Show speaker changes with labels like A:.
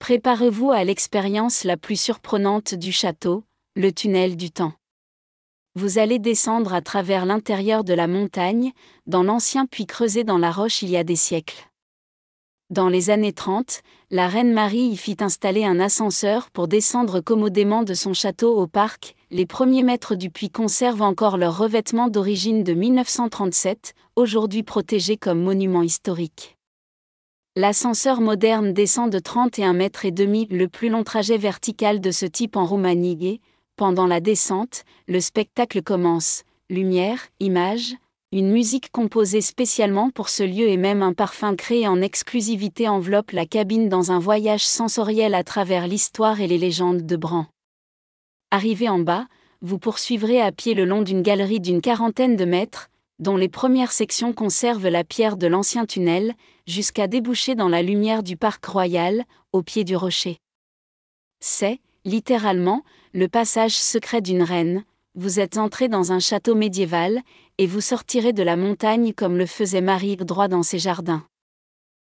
A: Préparez-vous à l'expérience la plus surprenante du château, le tunnel du temps. Vous allez descendre à travers l'intérieur de la montagne, dans l'ancien puits creusé dans la roche il y a des siècles. Dans les années 30, la reine Marie y fit installer un ascenseur pour descendre commodément de son château au parc. Les premiers maîtres du puits conservent encore leur revêtement d'origine de 1937, aujourd'hui protégé comme monument historique. L'ascenseur moderne descend de 31 mètres et demi, le plus long trajet vertical de ce type en Roumanie et, pendant la descente, le spectacle commence. Lumière, images, une musique composée spécialement pour ce lieu et même un parfum créé en exclusivité enveloppe la cabine dans un voyage sensoriel à travers l'histoire et les légendes de Bran. Arrivé en bas, vous poursuivrez à pied le long d'une galerie d'une quarantaine de mètres, dont les premières sections conservent la pierre de l'ancien tunnel, jusqu'à déboucher dans la lumière du parc royal, au pied du rocher. C'est, littéralement, le passage secret d'une reine. Vous êtes entré dans un château médiéval, et vous sortirez de la montagne comme le faisait Marie droit dans ses jardins.